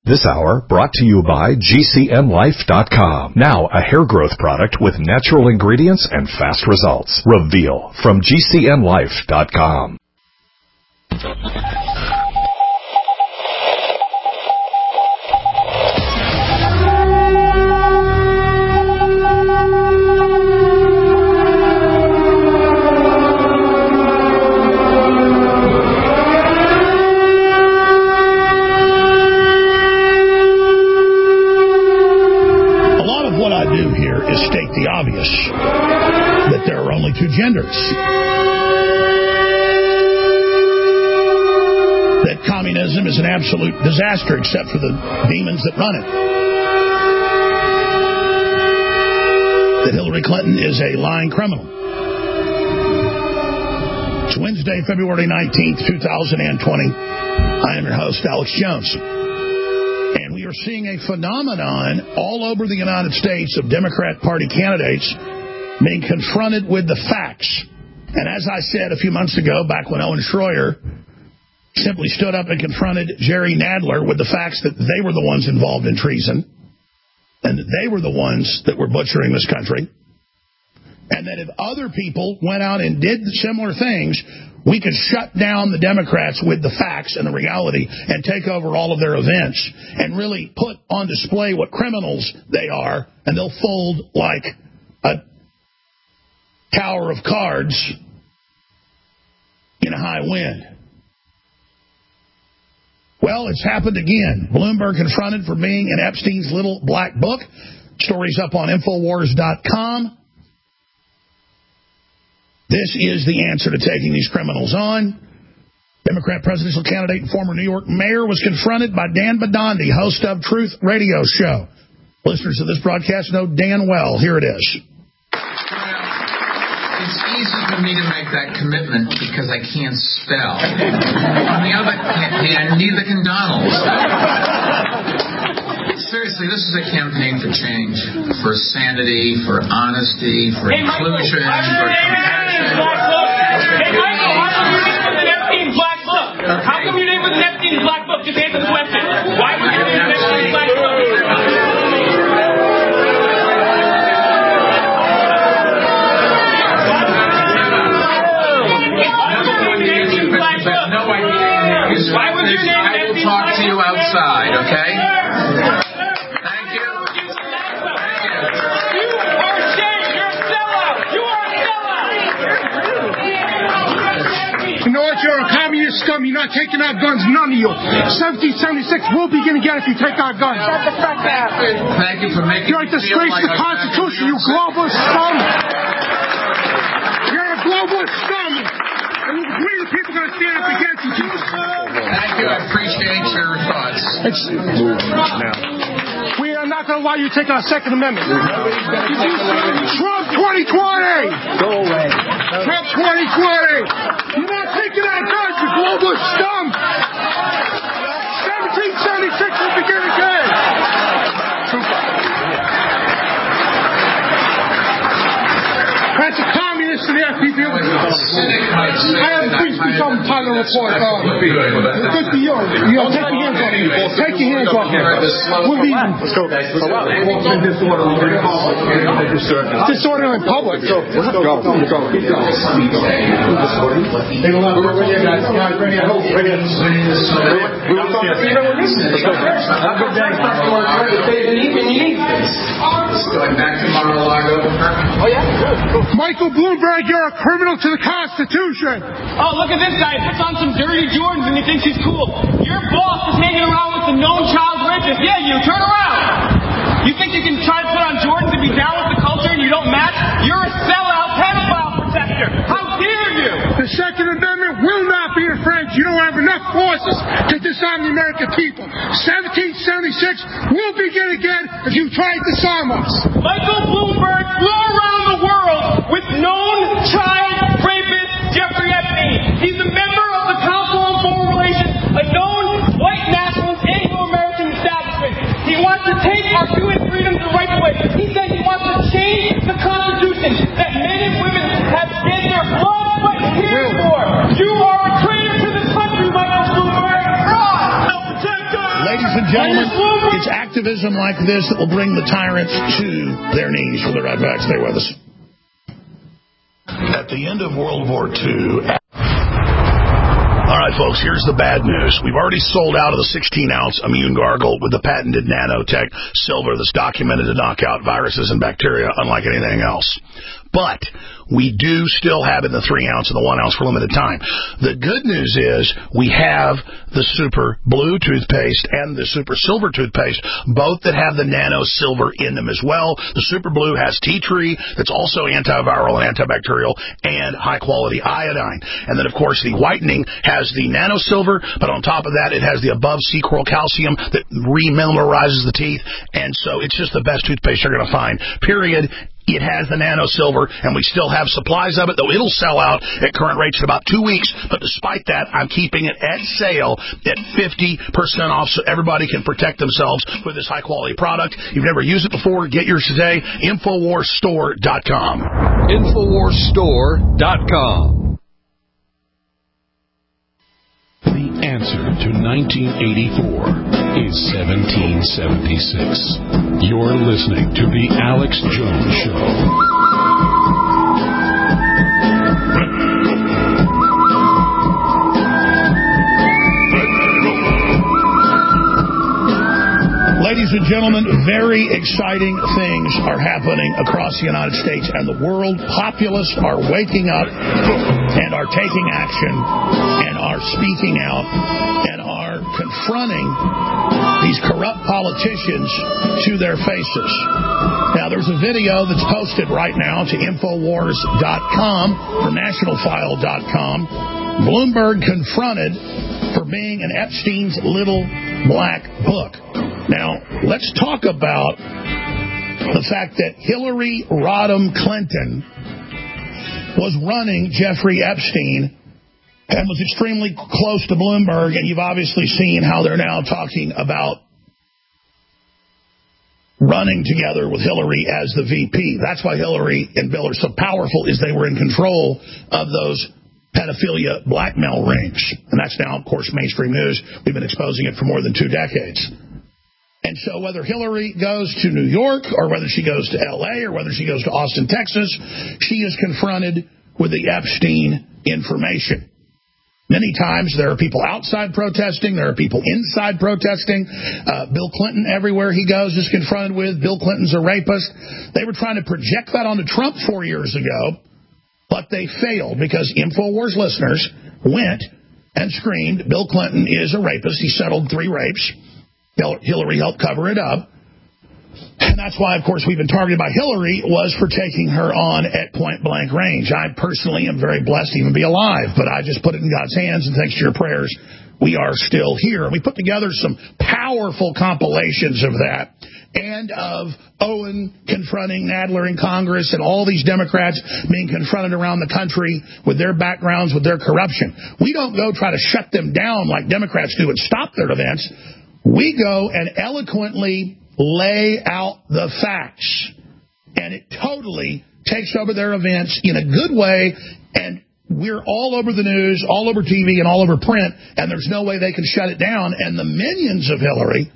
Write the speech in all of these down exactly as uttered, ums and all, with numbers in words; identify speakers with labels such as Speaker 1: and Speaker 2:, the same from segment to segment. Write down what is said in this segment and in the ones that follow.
Speaker 1: This hour brought to you by G C N Life dot com. Now a hair growth product with natural ingredients and fast results. Reveal from G C N Life dot com.
Speaker 2: That there are only two genders. That communism is an absolute disaster except for the demons that run it. That Hillary Clinton is a lying criminal. It's Wednesday, February nineteenth, two thousand twenty. I am your host, Alex Jones. And we are seeing a phenomenon all over the United States of Democrat Party candidates being confronted with the facts. And as I said a few months ago, back when Owen Schroyer simply stood up and confronted Jerry Nadler with the facts that they were the ones involved in treason, and that they were the ones that were butchering this country, and that if other people went out and did similar things, we could shut down the Democrats with the facts and the reality and take over all of their events and really put on display what criminals they are, and they'll fold like a tower of cards in a high wind. Well, it's happened again. Bloomberg confronted for being in Epstein's little black book. Stories up on Infowars dot com. This is the answer to taking these criminals on. Democrat presidential candidate and former New York mayor was confronted by Dan Bidandi, host of Truth Radio Show. Listeners of this broadcast know Dan well. Here it is.
Speaker 3: It's easy for me to make that commitment because I can't spell. On the other hand, neither can Donald. Seriously, this is a campaign for change, for sanity, for honesty, for hey, inclusion, Michael, for compassion.
Speaker 4: Hey, Michael, how come your name was an Epstein's Black Book? Okay. How come your name was an Epstein's Black Book? Just answer the question. Why was your name an Epstein's Black Book? Why was your name
Speaker 3: I will talk to you outside, okay? Thank you. Thank you.
Speaker 4: You are ashamed. You're a sellout. You are a sellout.
Speaker 5: You know what? You're a communist scum. You're not taking our guns. None of you. seventeen seventy-six will begin again if you take our guns.
Speaker 3: Shut the fuck up. Thank you for making
Speaker 5: You're a disgrace to the Constitution, you globalist scum. You're a globalist scum. And we the people are going to stand up against you.
Speaker 3: Thank you. I appreciate your thoughts.
Speaker 5: It's, we are not going to allow you to take our Second Amendment. Trump twenty twenty.
Speaker 6: Go away.
Speaker 5: Trump twenty twenty. You're not taking our guns, you globalist scum. seventeen seventy-six will begin again. That's a communist in the F B I. I have a free speech on Tyler report. Uh, good for you. You know, take your hands off me. Take your hands off me. We're leaving. Let's go. Disorder in public. Go. Let's go. Let's go. Keep going. Take a look. We're ready, guys. Guys, ready. I hope. Ready. We will talk to you when we need this. Have a good day.
Speaker 3: Going back to Mar-a-Lago.
Speaker 4: Oh, yeah? Good.
Speaker 5: Michael Bloomberg, you're a criminal to the Constitution.
Speaker 4: Oh, look at this guy. He puts on some dirty Jordans and he thinks he's cool. Your boss is hanging around with the known child rapist. Yeah, you. Turn around. You think you can try to put on Jordans and be down with the culture and you don't match? You're a sellout pedophile protector. How dare you?
Speaker 5: The Second Amendment will not be infringed. You don't have enough forces to disarm the American people. seventeen seventy-six will begin again if you try to disarm us.
Speaker 4: Michael Bloomberg flew around the world with known child rapist Jeffrey Epstein. He's a member of the Council on Foreign Relations, a known white nationalist Anglo-American establishment. He wants to take our human freedoms the right way. He said he wants to change the Constitution that men and women have spent their blood, sweat, and tears for. You are a traitor to the country, Michael Bloomberg.
Speaker 2: Ladies and gentlemen, it's activism like this that will bring the tyrants to their knees. We'll be right back. Stay with us. At the end of World War Two... All right, folks, here's the bad news. We've already sold out of the sixteen ounce Immune Gargle with the patented nanotech silver that's documented to knock out viruses and bacteria unlike anything else. But we do still have it in the three ounce and the one ounce for limited time. The good news is we have the Super Blue toothpaste and the Super Silver toothpaste, both that have the nano silver in them as well. The Super Blue has tea tree that's also antiviral and antibacterial and high quality iodine. And then, of course, the whitening has the nano silver, but on top of that, it has the above sea coral calcium that remineralizes the teeth. And so it's just the best toothpaste you're going to find, period. It has the nano silver, and we still have supplies of it, though it'll sell out at current rates in about two weeks. But despite that, I'm keeping it at sale at fifty percent off so everybody can protect themselves with this high-quality product. If you've never used it before, get yours today. Infowars Store dot com.
Speaker 1: Infowars Store dot com.
Speaker 6: The answer to nineteen eighty-four is seventeen seventy-six. You're listening to The Alex Jones Show.
Speaker 2: Ladies and gentlemen, very exciting things are happening across the United States and the world. Populists are waking up and are taking action and are speaking out and are confronting these corrupt politicians to their faces. Now, there's a video that's posted right now to Infowars dot com or National File dot com. Bloomberg confronted for being an Epstein's little black book. Now, let's talk about the fact that Hillary Rodham Clinton was running Jeffrey Epstein and was extremely close to Bloomberg, and you've obviously seen how they're now talking about running together with Hillary as the V P. That's why Hillary and Bill are so powerful, is they were in control of those pedophilia blackmail rings. And that's now, of course, mainstream news. We've been exposing it for more than two decades. And so whether Hillary goes to New York or whether she goes to L A or whether she goes to Austin, Texas, she is confronted with the Epstein information. Many times there are people outside protesting. There are people inside protesting. Uh, Bill Clinton, everywhere he goes, is confronted with Bill Clinton's a rapist. They were trying to project that onto Trump four years ago, but they failed because InfoWars listeners went and screamed, Bill Clinton is a rapist. He settled three rapes. Hillary helped cover it up. And that's why, of course, we've been targeted by Hillary, was for taking her on at point-blank range. I personally am very blessed to even be alive, but I just put it in God's hands, and thanks to your prayers, we are still here. We put together some powerful compilations of that and of Owen confronting Nadler in Congress and all these Democrats being confronted around the country with their backgrounds, with their corruption. We don't go try to shut them down like Democrats do and stop their events. We go and eloquently lay out the facts, and it totally takes over their events in a good way, and we're all over the news, all over T V, and all over print, and there's no way they can shut it down. And the minions of Hillary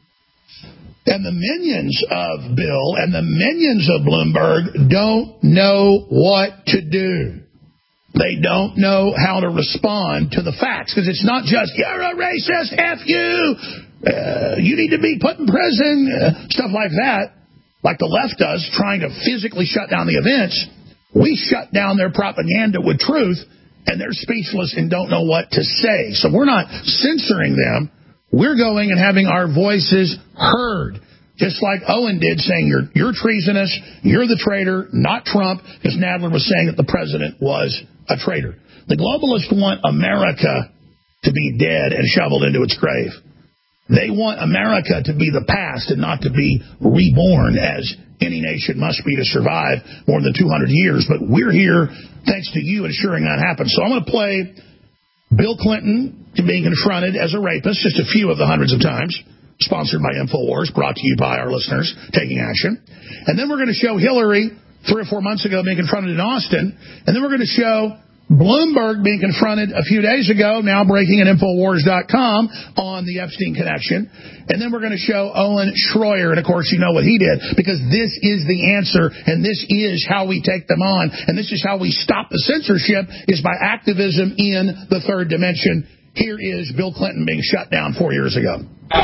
Speaker 2: and the minions of Bill and the minions of Bloomberg don't know what to do. They don't know how to respond to the facts, because it's not just, you're a racist, F you, uh, you need to be put in prison, uh, stuff like that, like the left does, trying to physically shut down the events. We shut down their propaganda with truth, and they're speechless and don't know what to say. So we're not censoring them. We're going and having our voices heard, just like Owen did, saying you're, you're treasonous, you're the traitor, not Trump, because Nadler was saying that the president was a traitor. The globalists want America to be dead and shoveled into its grave. They want America to be the past and not to be reborn, as any nation must be to survive more than two hundred years. But we're here thanks to you ensuring that happens. So I'm going to play Bill Clinton being confronted as a rapist, just a few of the hundreds of times, sponsored by InfoWars, brought to you by our listeners taking action. And then we're going to show Hillary three or four months ago being confronted in Austin. And then we're going to show Bloomberg being confronted a few days ago, now breaking at Infowars dot com on the Epstein connection. And then we're going to show Owen Schroyer, and of course you know what he did, because this is the answer, and this is how we take them on, and this is how we stop the censorship, is by activism in the third dimension. Here is Bill Clinton being shut down four years ago.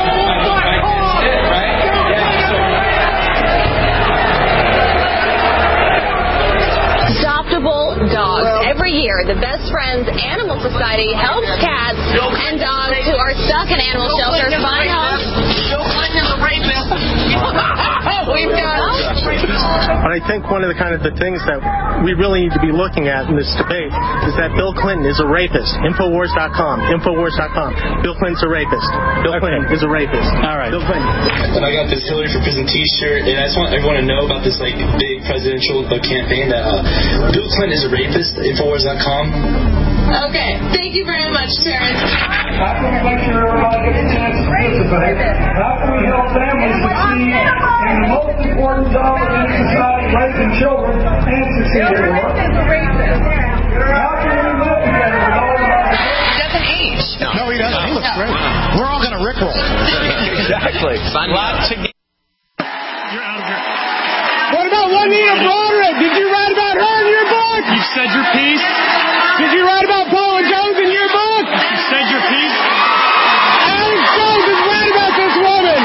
Speaker 7: Adoptable dogs. Every year, the Best Friends Animal Society helps cats and dogs who are stuck in animal shelters find homes. Bill Clinton is a rapist. We've got
Speaker 8: But I think one of the kind of the things that we really need to be looking at in this debate is that Bill Clinton is a rapist. Infowars dot com. Infowars dot com. Bill Clinton's a rapist. Bill okay. Clinton is a rapist. All right. Bill Clinton.
Speaker 9: And I got this Hillary for Prison T-shirt, and I just want everyone to know about this like big presidential campaign that uh, Bill Clinton is a rapist. Infowars dot com.
Speaker 7: Okay. Thank you very much, Terrence.
Speaker 10: How can we make sure everybody gets a chance to participate? How can we help families succeed in the most important job in any society, raising children, and succeed at work? How can we live together with all of our...
Speaker 7: He doesn't age.
Speaker 2: No, no he doesn't. He looks no. great. We're all going to rickroll.
Speaker 11: Exactly.
Speaker 2: Lots of...
Speaker 5: You're out of here. What about Juanita Broaddrick? Did you write about her in your book?
Speaker 4: You said your piece.
Speaker 5: Did you write about Paula Jones in your book?
Speaker 4: You said your piece.
Speaker 5: Alex Jones has read about this woman.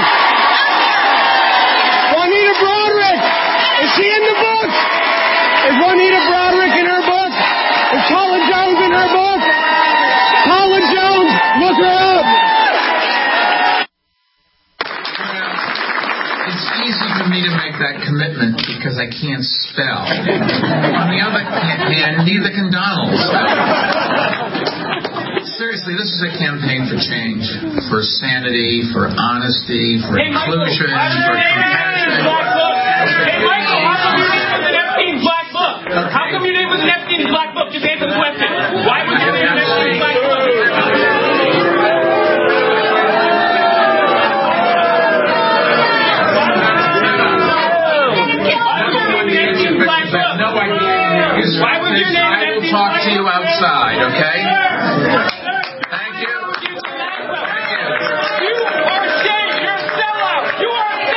Speaker 5: Juanita Broaddrick. Is she in the book? Is Juanita Broaddrick in her book? Is Paula Jones in her book? Paula Jones, look her up.
Speaker 3: It's easy for me to make that commitment because I can't spell. On the other hand, neither can Donald spell. Seriously, this is a campaign for change, for sanity, for honesty, for
Speaker 4: hey,
Speaker 3: inclusion,
Speaker 4: Michael,
Speaker 3: for compassion.
Speaker 4: Hey, Michael, how come your name was an Epstein's Black Book? How come your name was an Epstein's Black Book? Just answer the question. Why was your name an Epstein's Black Book?
Speaker 3: No, I can't.
Speaker 4: Why was your name
Speaker 3: I will talk to you outside, okay? Thank you.
Speaker 4: You are ashamed. You're a sellout. You are a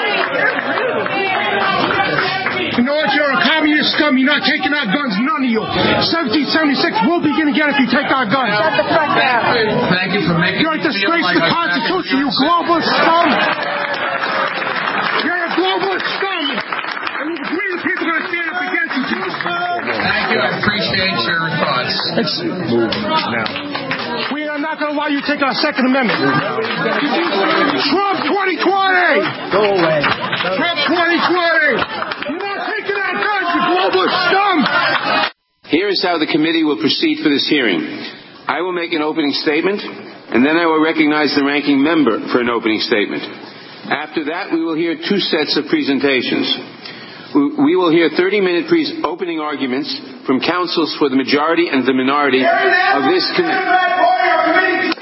Speaker 4: sellout.
Speaker 5: You know what? You're a communist scum. You're not taking our guns. None of you. seventeen seventy-six will begin again if you take our guns. Shut the fuck up.
Speaker 3: Thank you for making
Speaker 5: You're a
Speaker 3: me feel
Speaker 5: disgrace
Speaker 3: like
Speaker 5: to the
Speaker 3: I'm back in
Speaker 5: Constitution, you
Speaker 3: the
Speaker 5: globalist scum. You're a globalist scum. And we the people are going to stand up against you.
Speaker 3: Thank you. I appreciate your thoughts.
Speaker 5: Move now. We are not going to allow you to take our Second Amendment. Trump twenty twenty.
Speaker 11: Go away.
Speaker 5: Trump twenty twenty. You're not taking our guns, you globalist scum.
Speaker 12: Here is how the committee will proceed for this hearing. I will make an opening statement, and then I will recognize the ranking member for an opening statement. After that, we will hear two sets of presentations. We will hear thirty-minute pre- opening arguments from counsels for the majority and the minority of this committee.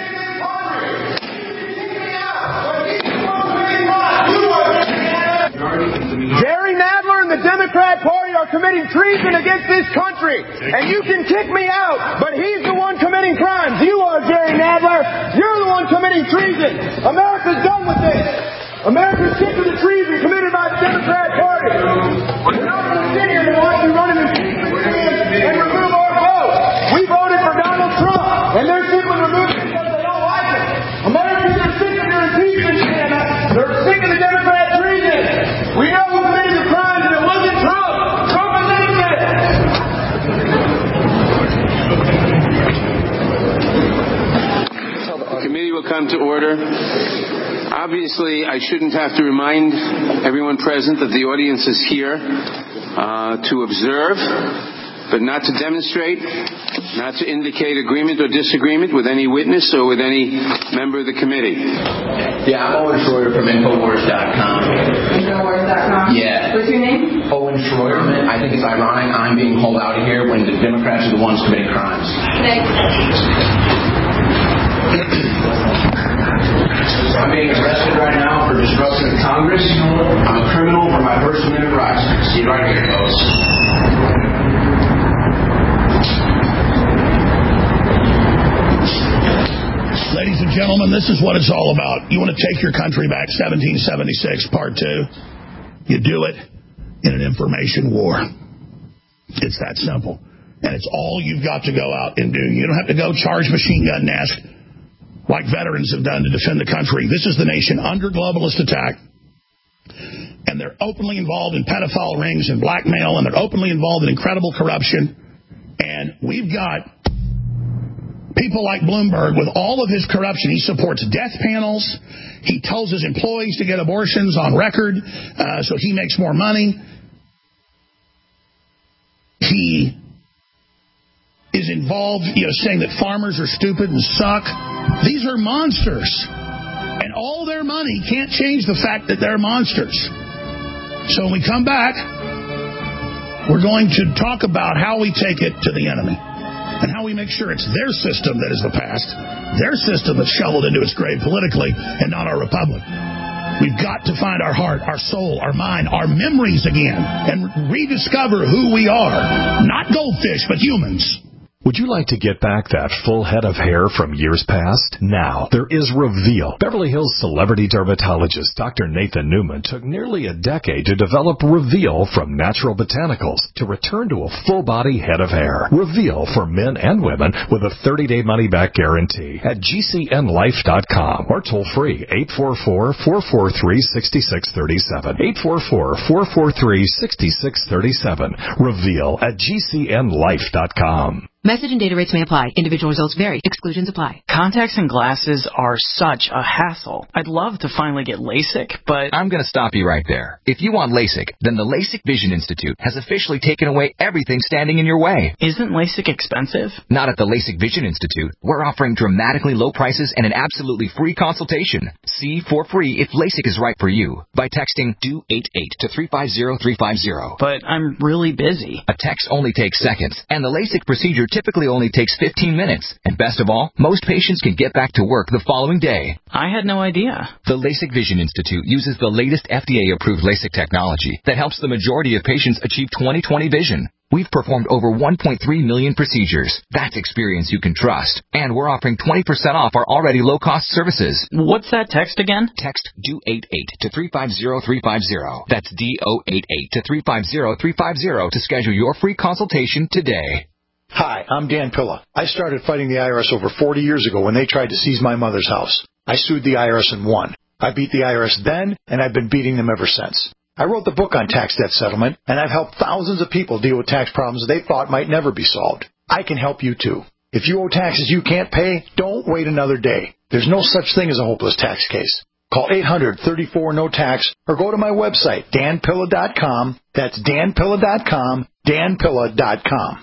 Speaker 5: Jerry Nadler and the Democrat Party are committing treason against this country. And you can kick me out, but he's the one committing crimes. You are, Jerry Nadler. You're the one committing treason. America's done with this. America's sick of the treason committed by the Democrat Party. We're not going to sit here and watch you run an impeachment and remove our vote. We voted for Donald Trump, and they're simply removing it because they don't like it. Americans are sick of your impeachment, Shanna. They're sick of the Democrat treason. We know who committed the crimes, and it wasn't Trump. Trump is innocent.
Speaker 12: The committee will come to order. Obviously, I shouldn't have to remind everyone present that the audience is here uh, to observe, but not to demonstrate, not to indicate agreement or disagreement with any witness or with any member of the committee.
Speaker 13: Yeah, I'm Owen Schroyer from Infowars dot com.
Speaker 14: Infowars dot com?
Speaker 13: Yeah.
Speaker 14: What's your name?
Speaker 13: Owen Schroyer. I think it's ironic I'm being hauled out of here when the Democrats are the ones committing crimes.
Speaker 14: Thanks.
Speaker 13: I'm being arrested right now for disrupting Congress. I'm a criminal for my First Amendment rights. See right here, folks.
Speaker 2: gentlemen, this is what it's all about. You want to take your country back, seventeen seventy-six, part two? You do it in an information war. It's that simple. And it's all you've got to go out and do. You don't have to go charge machine gun nest like veterans have done to defend the country. This is the nation under globalist attack. And they're openly involved in pedophile rings and blackmail, and they're openly involved in incredible corruption. And we've got people like Bloomberg with all of his corruption. He supports death panels. He tells his employees to get abortions on record uh, so he makes more money. He is involved, you know, saying that farmers are stupid and suck. These are monsters. And all their money can't change the fact that they're monsters. So when we come back, we're going to talk about how we take it to the enemy and how we make sure it's their system that is the past, their system that's shoveled into its grave politically, and not our republic. We've got to find our heart, our soul, our mind, our memories again, and rediscover who we are. Not goldfish, but humans.
Speaker 1: Would you like to get back that full head of hair from years past? Now, there is Reveal. Beverly Hills celebrity dermatologist Doctor Nathan Newman took nearly a decade to develop Reveal from natural botanicals to return to a full-body head of hair. Reveal for men and women with a thirty-day money-back guarantee at G C N life dot com or toll-free eight four four, four four three, six six three seven. eight four four, four four three, six six three seven. Reveal at G C N life dot com.
Speaker 15: Message and data rates may apply. Individual results vary. Exclusions apply.
Speaker 16: Contacts and glasses are such a hassle. I'd love to finally get LASIK, but...
Speaker 17: I'm going to stop you right there. If you want LASIK, then the LASIK Vision Institute has officially taken away everything standing in your way.
Speaker 16: Isn't LASIK expensive?
Speaker 17: Not at the LASIK Vision Institute. We're offering dramatically low prices and an absolutely free consultation. See for free if LASIK is right for you by texting D O eight eight to three five zero three five zero.
Speaker 16: But I'm really busy.
Speaker 17: A text only takes seconds, and the LASIK procedure typically only takes fifteen minutes. And best of all, most patients can get back to work the following day.
Speaker 16: I had no idea.
Speaker 17: The LASIK Vision Institute uses the latest F D A-approved LASIK technology that helps the majority of patients achieve twenty twenty vision. We've performed over one point three million procedures. That's experience you can trust. And we're offering twenty percent off our already low-cost services.
Speaker 16: What's that text again?
Speaker 17: Text D O eight eight to three five zero three five zero. That's D O eight eight to three five zero three five zero to schedule your free consultation today.
Speaker 18: Hi, I'm Dan Pilla. I started fighting the I R S over forty years ago when they tried to seize my mother's house. I sued the I R S and won. I beat the I R S then, and I've been beating them ever since. I wrote the book on tax debt settlement, and I've helped thousands of people deal with tax problems they thought might never be solved. I can help you, too. If you owe taxes you can't pay, don't wait another day. There's no such thing as a hopeless tax case. Call eight hundred, thirty-four, no tax or go to my website, dan pilla dot com. That's dan pilla dot com, dan pilla dot com.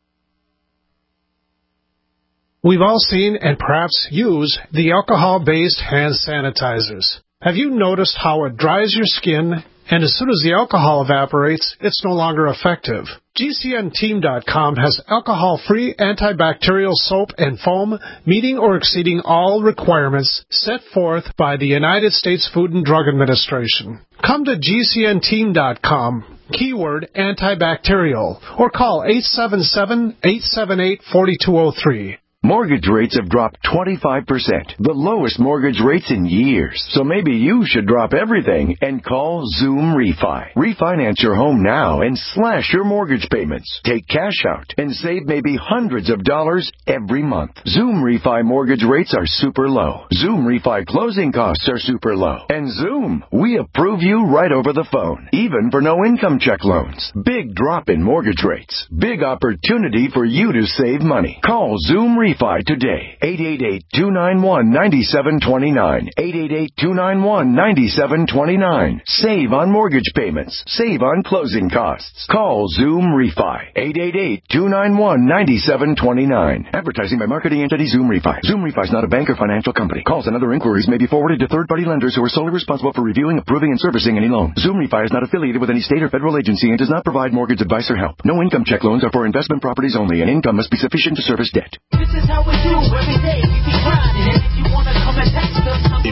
Speaker 5: We've all seen and perhaps use the alcohol-based hand sanitizers. Have you noticed how it dries your skin, and as soon as the alcohol evaporates, it's no longer effective? G C N team dot com has alcohol-free antibacterial soap and foam meeting or exceeding all requirements set forth by the United States Food and Drug Administration. Come to G C N team dot com, keyword antibacterial, or call eight seven seven, eight seven eight, four two zero three.
Speaker 19: Mortgage rates have dropped twenty-five percent, the lowest mortgage rates in years. So maybe you should drop everything and call Zoom Refi. Refinance your home now and slash your mortgage payments. Take cash out and save maybe hundreds of dollars every month. Zoom Refi mortgage rates are super low. Zoom Refi closing costs are super low. And Zoom, we approve you right over the phone, even for no income check loans. Big drop in mortgage rates. Big opportunity for you to save money. Call Zoom Refi. Refi today. eight eight eight, two nine one, nine seven two nine. eight eight eight, two nine one, nine seven two nine. Save on mortgage payments. Save on closing costs. Call Zoom Refi. eight eight eight, two nine one, nine seven two nine. Advertising by marketing entity Zoom Refi. Zoom Refi is not a bank or financial company. Calls and other inquiries may be forwarded to third-party lenders who are solely responsible for reviewing, approving, and servicing any loan. Zoom Refi is not affiliated with any state or federal agency and does not provide mortgage advice or help. No income check loans are for investment properties only, and income must be sufficient to service debt.
Speaker 10: This is how we do every day. We be grinding, and if you wanna come and text us,
Speaker 2: If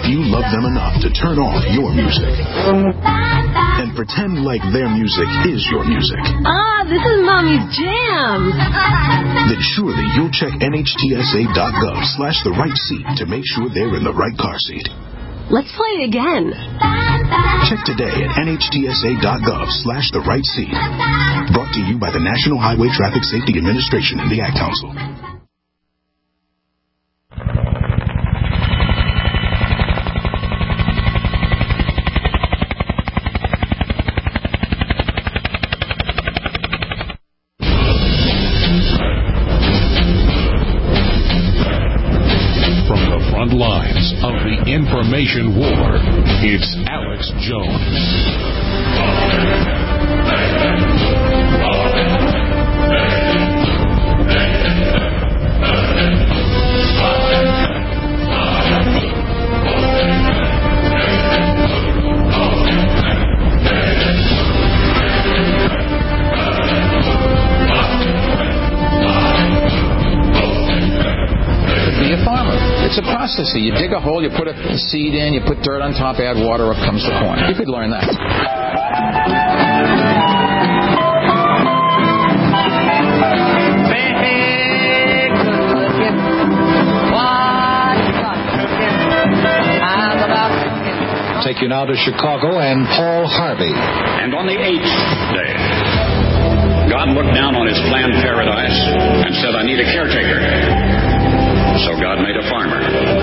Speaker 20: you love them enough to turn off your music and pretend like their music is your music,
Speaker 7: Ah, this is Mommy's jam.
Speaker 20: then surely you'll check nhtsa.gov slash the right seat to make sure they're in the right car seat.
Speaker 7: Let's play it again.
Speaker 20: Check today at nhtsa.gov slash the right seat. Brought to you by the National Highway Traffic Safety Administration and the Ad Council.
Speaker 6: Lines of the information war. It's Alex Jones.
Speaker 3: Be a farmer. It's a process. You dig a hole, you put a seed in, you put dirt on top, add water, up comes the corn. You could learn that.
Speaker 21: Take you now to Chicago and Paul Harvey.
Speaker 22: And on the eighth day, God looked down on his planned paradise and said, I need a caretaker. So God made a farmer.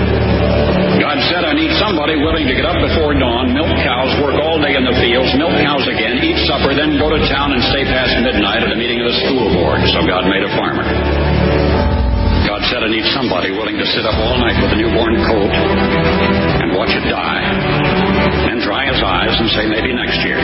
Speaker 22: God said, I need somebody willing to get up before dawn, milk cows, work all day in the fields, milk cows again, eat supper, then go to town and stay past midnight at a meeting of the school board. So God made a farmer. God said, I need somebody willing to sit up all night with a newborn colt and watch it die, then dry his eyes and say, maybe next year.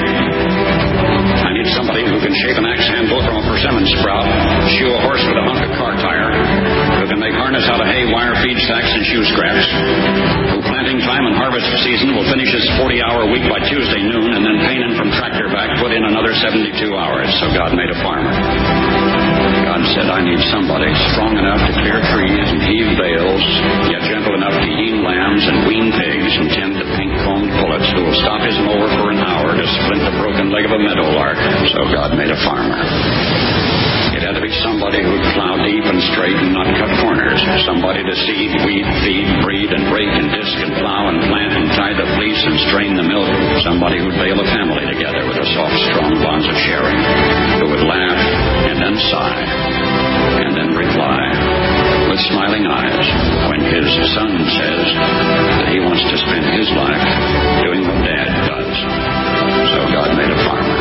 Speaker 22: I need somebody who can shape an axe handle from a persimmon sprout, shoe a horse with a hunk of car tire, who can make harness out of hay, wire, feed sacks, and shoe scraps, who planting time and harvest season will finish his forty-hour week by Tuesday noon, and then painting from tractor back put in another seventy-two hours. So God made a farmer. God said, I need somebody strong enough to clear trees and heave bales, yet gentle enough to yean lambs and wean pigs and tend to pink-combed pullets, who will stop his mower for an hour to splint the broken leg of a meadowlark. So God made a farmer. It had to be somebody who'd plow deep and straight and not cut corners. Somebody to seed, weed, feed, breed, and rake and disc and plow and plant and tie the fleece and strain the milk. Somebody who'd bail a family together with a soft, strong bonds of sharing. Who would laugh and then sigh and then reply with smiling eyes when his son says that he wants to spend his life doing what Dad does. So God made a farmer.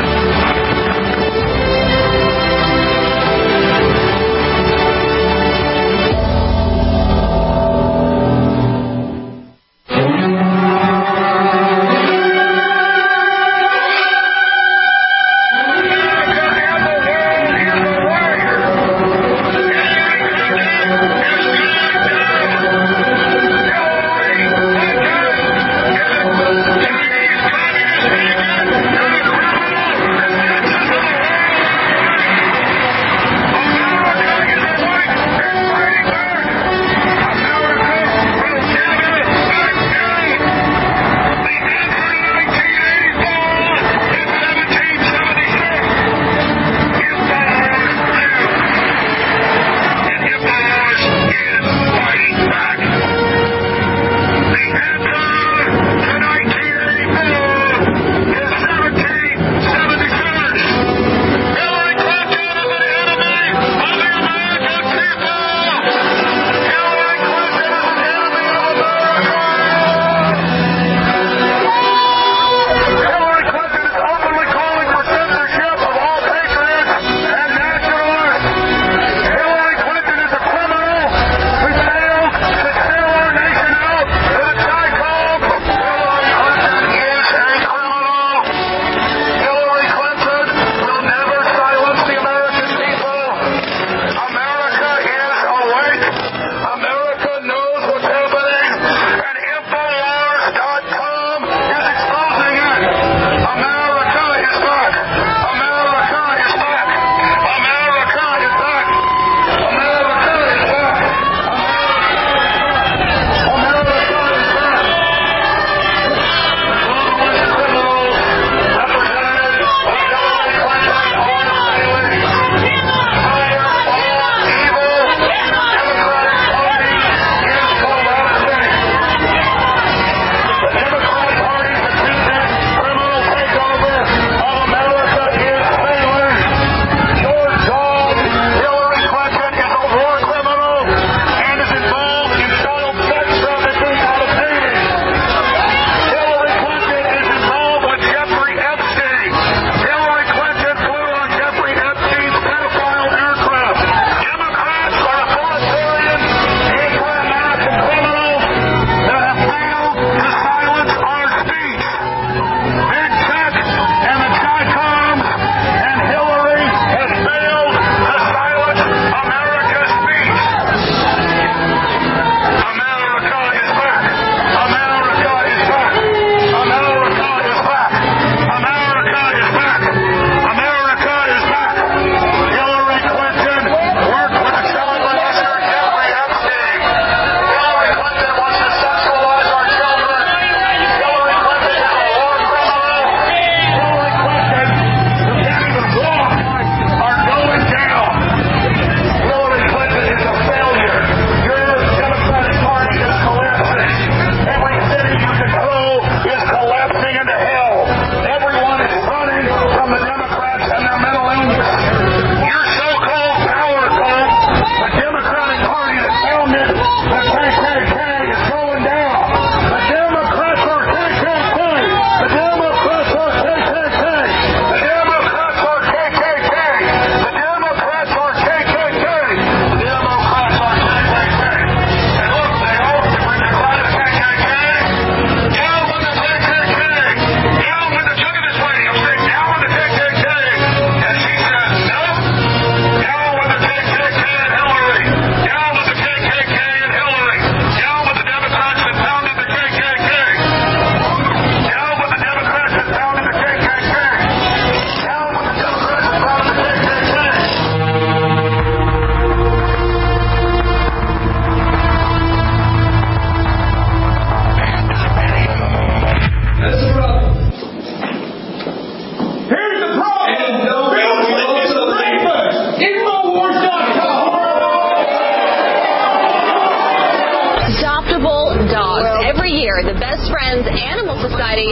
Speaker 10: Yeah.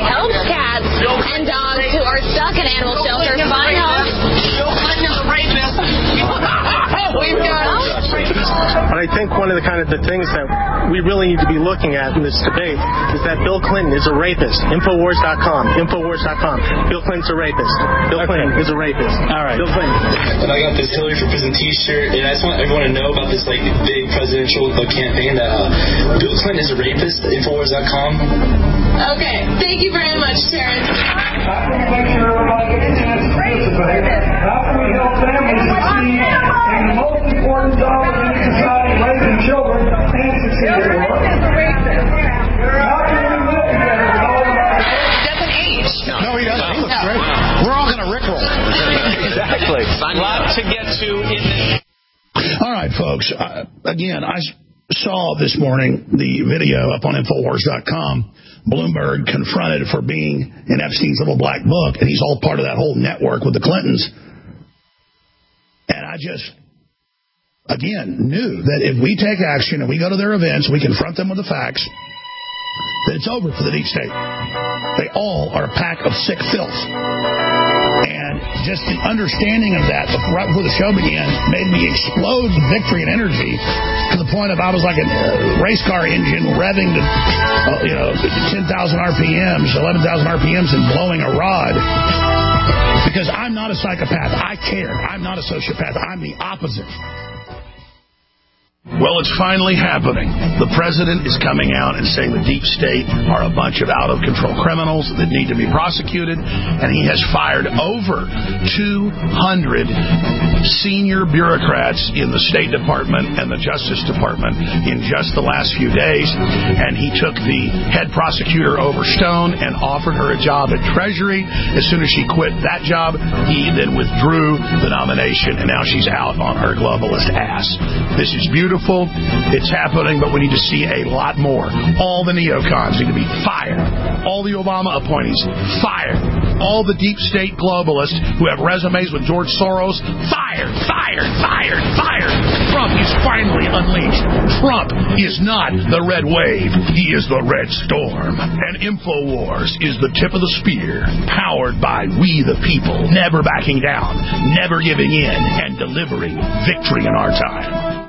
Speaker 7: helps cats and dogs who are stuck in animal shelters find homes.
Speaker 4: Bill Clinton is a rapist.
Speaker 7: We've got
Speaker 8: But I think one of the kind of the things that we really need to be looking at in this debate is that Bill Clinton is a rapist. Infowars dot com. Infowars dot com. Bill Clinton's a rapist. Bill okay. Clinton is a rapist. All right. Bill Clinton.
Speaker 9: And I got this Hillary for Prison T-shirt, and I just want everyone to know about this like big presidential campaign that uh, Bill Clinton is a rapist. Infowars dot com.
Speaker 7: Okay. Thank you very much, Terrence.
Speaker 10: How can we make sure everybody gets a chance to participate? How can we help families succeed in the most important job in society, raising children, and succeed at work? How can we live together with all of our...
Speaker 7: Doesn't age.
Speaker 2: No, he doesn't. He looks great. We're all going to rickroll.
Speaker 9: Exactly.
Speaker 4: A lot to get to in this.
Speaker 2: All right, folks. Uh, again, I saw this morning the video up on Infowars dot com. Bloomberg confronted for being in Epstein's little black book, and he's all part of that whole network with the Clintons. And I just, again, knew that if we take action and we go to their events, we confront them with the facts, that it's over for the deep state. They all are a pack of sick filth. And just the understanding of that right before the show began made me explode with victory and energy to the point of I was like a race car engine revving to uh, you know ten thousand R P Ms, eleven thousand R P Ms, and blowing a rod. Because I'm not a psychopath. I care. I'm not a sociopath. I'm the opposite. Well, it's finally happening. The president is coming out and saying the deep state are a bunch of out-of-control criminals that need to be prosecuted, and he has fired over two hundred senior bureaucrats in the State Department and the Justice Department in just the last few days, and he took the head prosecutor over Stone and offered her a job at Treasury. As soon as she quit that job, he then withdrew the nomination, and now she's out on her globalist ass. This is beautiful. It's happening, but we need to see a lot more. All the neocons need to be fired. All the Obama appointees, fired. All the deep state globalists who have resumes with George Soros, fired, fired, fired, fired. Trump is finally unleashed. Trump is not the red wave. He is the red storm. And InfoWars is the tip of the spear, powered by we the people, never backing down, never giving in, and delivering victory in our time.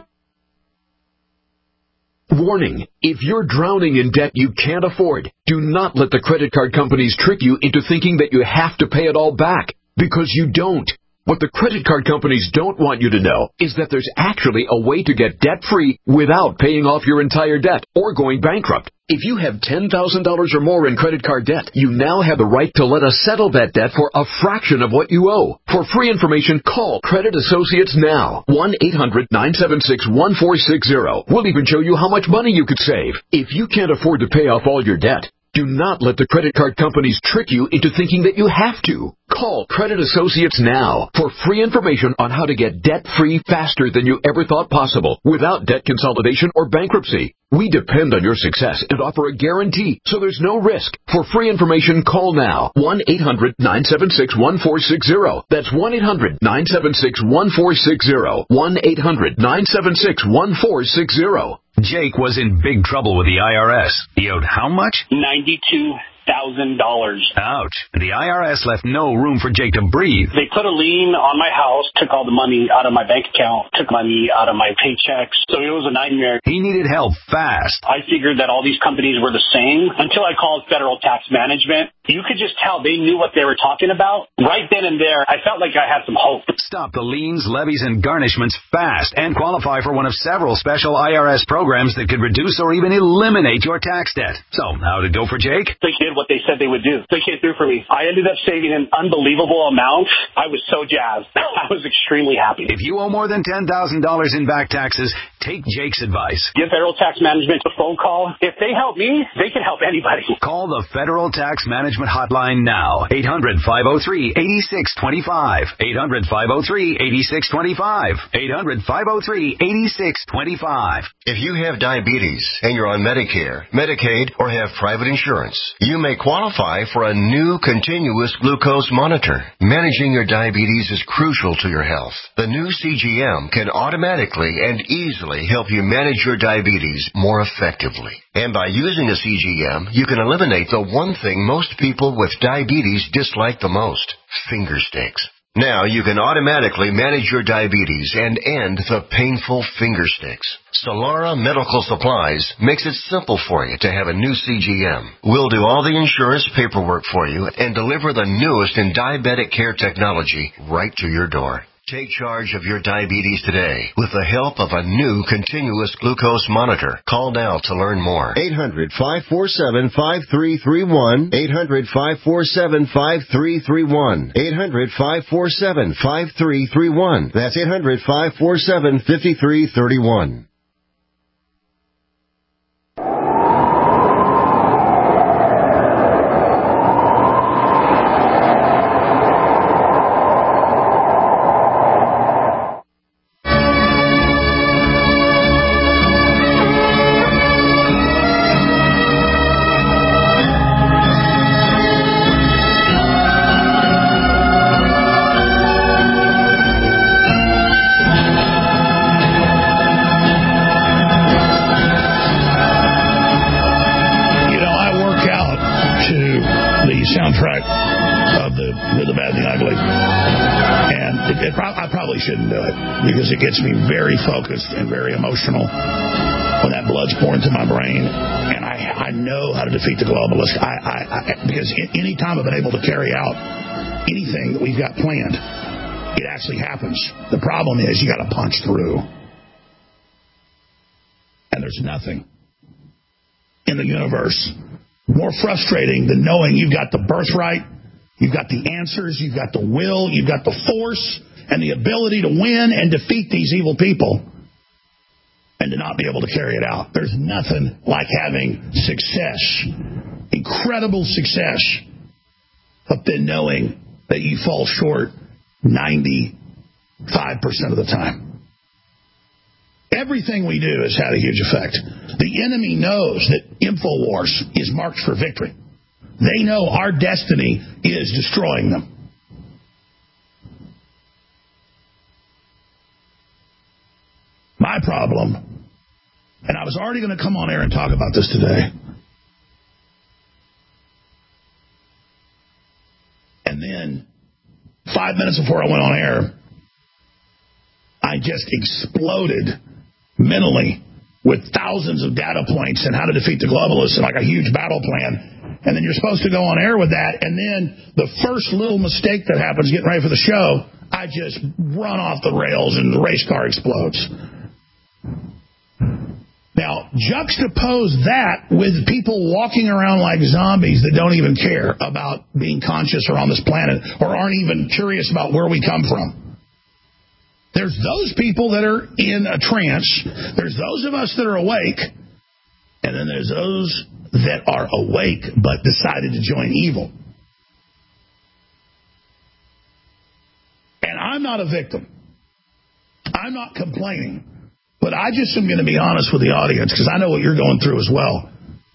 Speaker 23: Warning, if you're drowning in debt you can't afford, do not let the credit card companies trick you into thinking that you have to pay it all back, because you don't. What the credit card companies don't want you to know is that there's actually a way to get debt-free without paying off your entire debt or going bankrupt. If you have ten thousand dollars or more in credit card debt, you now have the right to let us settle that debt for a fraction of what you owe. For free information, call Credit Associates now. one eight hundred nine seven six one four six zero. We'll even show you how much money you could save. If you can't afford to pay off all your debt, do not let the credit card companies trick you into thinking that you have to. Call Credit Associates now for free information on how to get debt-free faster than you ever thought possible without debt consolidation or bankruptcy. We depend on your success and offer a guarantee, so there's no risk. For free information, call now. one eight hundred nine seven six one four six zero. That's one eight hundred nine seven six one four six zero. one eight hundred nine seven six one four six zero.
Speaker 24: Jake was in big trouble with the I R S. He owed how much?
Speaker 25: ninety-two thousand dollars.
Speaker 24: Ouch. The I R S left no room for Jake to breathe.
Speaker 25: They put a lien on my house, took all the money out of my bank account, took money out of my paychecks. So it was a nightmare.
Speaker 24: He needed help fast.
Speaker 25: I figured that all these companies were the same until I called Federal Tax Management. You could just tell they knew what they were talking about. Right then and there, I felt like I had some hope.
Speaker 24: Stop the liens, levies, and garnishments fast and qualify for one of several special I R S programs that could reduce or even eliminate your tax debt. So, how'd it go for Jake?
Speaker 25: They did what they said they would do. They came through for me. I ended up saving an unbelievable amount. I was so jazzed. I was extremely happy.
Speaker 24: If you owe more than ten thousand dollars in back taxes, take Jake's advice.
Speaker 25: Give Federal Tax Management a phone call. If they help me, they can help anybody.
Speaker 24: Call the Federal Tax Management Hotline now. eight hundred five oh three eight six two five. eight hundred five oh three eight six two five. eight hundred five oh three eight six two five.
Speaker 26: If you have diabetes and you're on Medicare, Medicaid, or have private insurance, you may qualify for a new continuous glucose monitor. Managing your diabetes is crucial to your health. The new C G M can automatically and easily actually help you manage your diabetes more effectively. And by using a C G M, you can eliminate the one thing most people with diabetes dislike the most, finger sticks. Now you can automatically manage your diabetes and end the painful finger sticks. Solara Medical Supplies makes it simple for you to have a new C G M. We'll do all the insurance paperwork for you and deliver the newest in diabetic care technology right to your door. Take charge of your diabetes today with the help of a new continuous glucose monitor. Call now to learn more.
Speaker 1: eight hundred, five four seven, five three three one. eight hundred, five four seven, five three three one. eight hundred, five four seven, five three three one. That's eight hundred, five four seven, five three three one.
Speaker 2: Shouldn't do it because it gets me very focused and very emotional when that blood's pouring through my brain, and I I know how to defeat the globalist. I, I, I because any time I've been able to carry out anything that we've got planned, it actually happens. The problem is you got to punch through, and there's nothing in the universe more frustrating than knowing you've got the birthright, you've got the answers, you've got the will, you've got the force and the ability to win and defeat these evil people, and to not be able to carry it out. There's nothing like having success, incredible success, but then knowing that you fall short ninety-five percent of the time. Everything we do has had a huge effect. The enemy knows that InfoWars is marked for victory. They know our destiny is destroying them. My problem, and I was already going to come on air and talk about this today, and then five minutes before I went on air, I just exploded mentally with thousands of data points and how to defeat the globalists and like a huge battle plan. And then you're supposed to go on air with that, and then the first little mistake that happens getting ready for the show, I just run off the rails and the race car explodes. Now, juxtapose that with people walking around like zombies that don't even care about being conscious or on this planet or aren't even curious about where we come from. There's those people that are in a trance. There's those of us that are awake. And then there's those that are awake but decided to join evil. And I'm not a victim. I'm not complaining. But I just am going to be honest with the audience because I know what you're going through as well.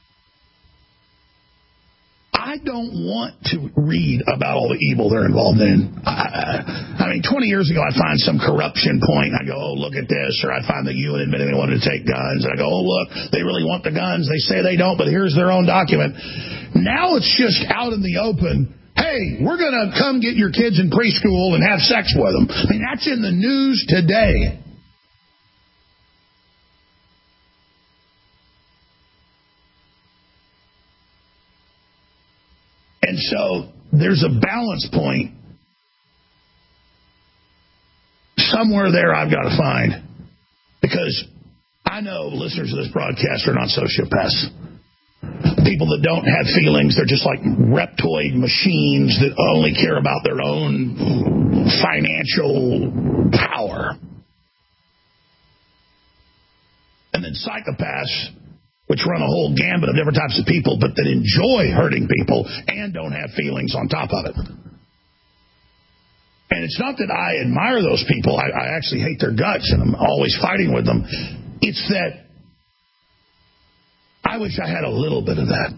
Speaker 2: I don't want to read about all the evil they're involved in. I, I mean, twenty years ago, I'd find some corruption point. I'd go, oh, look at this. Or I'd find the U N admitting they wanted to take guns. And I'd go, oh, look, they really want the guns. They say they don't, but here's their own document. Now it's just out in the open. Hey, we're going to come get your kids in preschool and have sex with them. I mean, that's in the news today. And so there's a balance point somewhere there I've got to find, because I know listeners of this broadcast are not sociopaths. People that don't have feelings, they're just like reptoid machines that only care about their own financial power. And then psychopaths, which run a whole gambit of different types of people, but that enjoy hurting people and don't have feelings on top of it. And it's not that I admire those people. I, I actually hate their guts, and I'm always fighting with them. It's that I wish I had a little bit of that.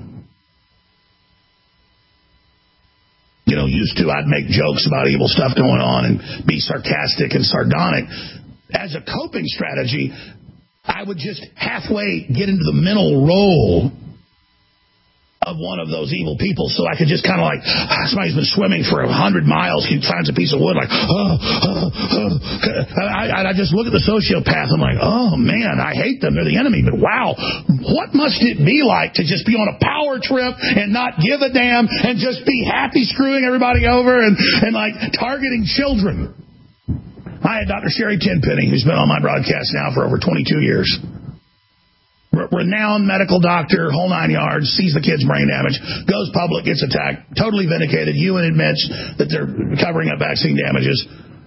Speaker 2: You know, used to, I'd make jokes about evil stuff going on and be sarcastic and sardonic. As a coping strategy, I would just halfway get into the mental role of one of those evil people, so I could just kind of like, ah, somebody's been swimming for a hundred miles, he finds a piece of wood, like, oh, oh, oh. I, I, I just look at the sociopath, I'm like, oh man, I hate them, they're the enemy, but wow, what must it be like to just be on a power trip and not give a damn and just be happy screwing everybody over and, and like targeting children. I had Doctor Sherry Tenpenny, who's been on my broadcast now for over twenty-two years. Renowned medical doctor, whole nine yards, sees the kid's brain damage, goes public, gets attacked, totally vindicated. U N admits that they're covering up vaccine damages.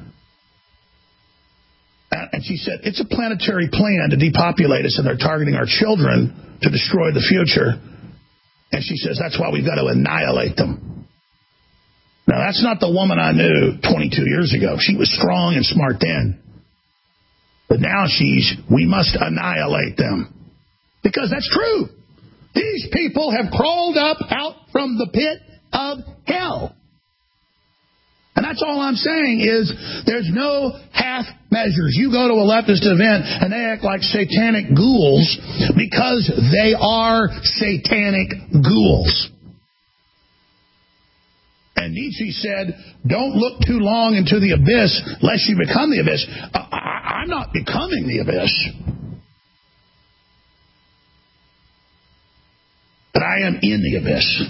Speaker 2: And she said, it's a planetary plan to depopulate us, and they're targeting our children to destroy the future. And she says, that's why we've got to annihilate them. Now, that's not the woman I knew twenty-two years ago. She was strong and smart then. But now she's, we must annihilate them. Because that's true. These people have crawled up out from the pit of hell. And that's all I'm saying is there's no half measures. You go to a leftist event and they act like satanic ghouls because they are satanic ghouls. And Nietzsche said, don't look too long into the abyss lest you become the abyss. I, I, I'm not becoming the abyss. But I am in the abyss.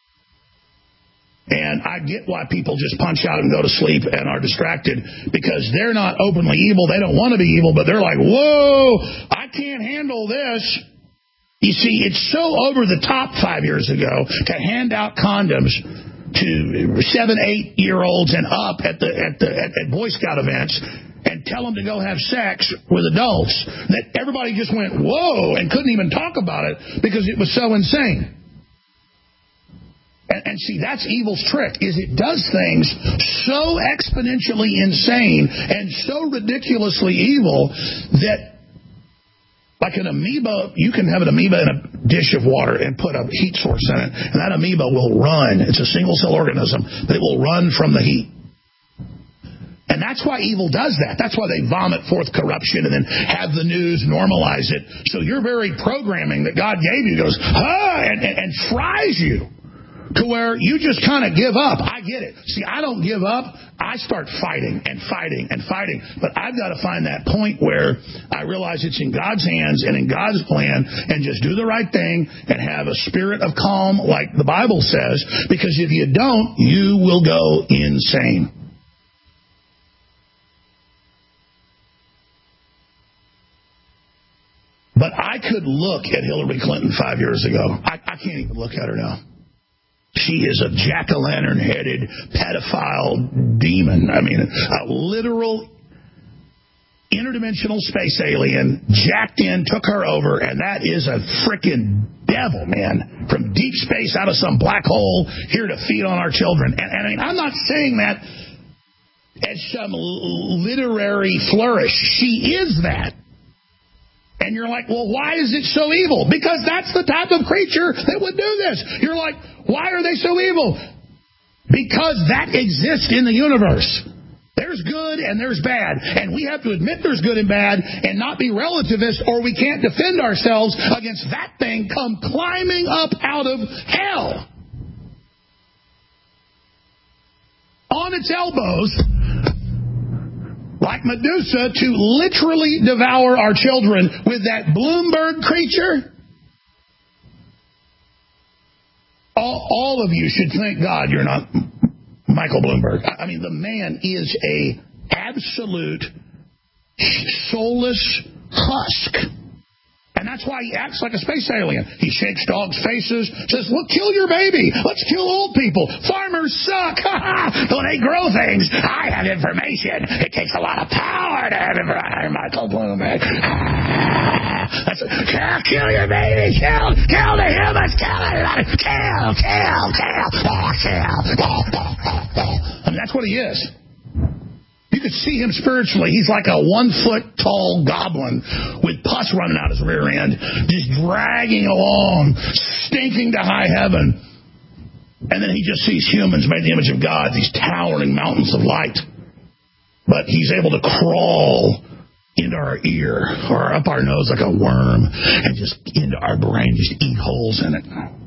Speaker 2: And I get why people just punch out and go to sleep and are distracted, because they're not openly evil. They don't want to be evil, but they're like, whoa, I can't handle this. You see, it's so over the top five years ago to hand out condoms to seven, eight-year-olds and up at the at the at, at Boy Scout events and tell them to go have sex with adults, that everybody just went, whoa, and couldn't even talk about it because it was so insane. And, and see, that's evil's trick, is it does things so exponentially insane and so ridiculously evil that, like an amoeba, you can have an amoeba in a dish of water and put a heat source in it, and that amoeba will run. It's a single-cell organism, but it will run from the heat. And that's why evil does that. That's why they vomit forth corruption and then have the news normalize it. So your very programming that God gave you goes, ah, and, and, and fries you to where you just kind of give up. I get it. See, I don't give up. I start fighting and fighting and fighting. But I've got to find that point where I realize it's in God's hands and in God's plan, and just do the right thing and have a spirit of calm like the Bible says. Because if you don't, you will go insane. But I could look at Hillary Clinton five years ago. I, I can't even look at her now. She is a jack-o'-lantern-headed pedophile demon. I mean, a literal interdimensional space alien jacked in, took her over, and that is a frickin' devil, man, from deep space out of some black hole here to feed on our children. And, and I mean, I'm not saying that as some literary flourish. She is that. And you're like, well, why is it so evil? Because that's the type of creature that would do this. You're like, why are they so evil? Because that exists in the universe. There's good and there's bad. And we have to admit there's good and bad and not be relativist, or we can't defend ourselves against that thing come climbing up out of hell on its elbows, like Medusa, to literally devour our children with that Bloomberg creature. All, all of you should thank God you're not Michael Bloomberg. I mean, the man is a absolute soulless husk. And that's why he acts like a space alien. He shakes dogs' faces, says, look, kill your baby. Let's kill old people. Farmers suck. When they grow things, I have information. It takes a lot of power to have information. Michael Bloomberg. That's a, kill, kill your baby. Kill, kill the humans. Kill everybody. Kill, kill, kill, kill. I mean, that's what he is. You could see him spiritually. He's like a one-foot-tall goblin with pus running out his rear end, just dragging along, stinking to high heaven. And then he just sees humans made in the image of God, these towering mountains of light. But he's able to crawl into our ear or up our nose like a worm and just into our brain, just eat holes in it.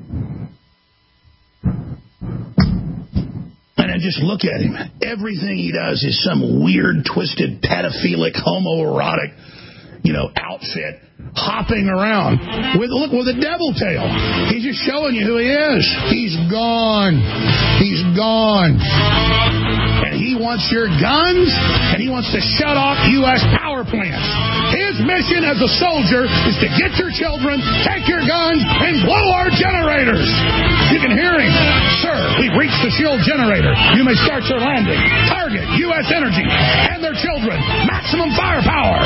Speaker 2: And then just look at him. Everything he does is some weird, twisted, pedophilic, homoerotic, you know, outfit hopping around with, look, with a devil tail. He's just showing you who he is. He's gone. He's gone. And he wants your guns, and he wants to shut off U S power plants. His mission as a soldier is to get your children, take your guns, and blow our generators. You can hear him. Sir, we've reached the shield generator. You may start your landing. Target U S Energy and their children. Maximum firepower.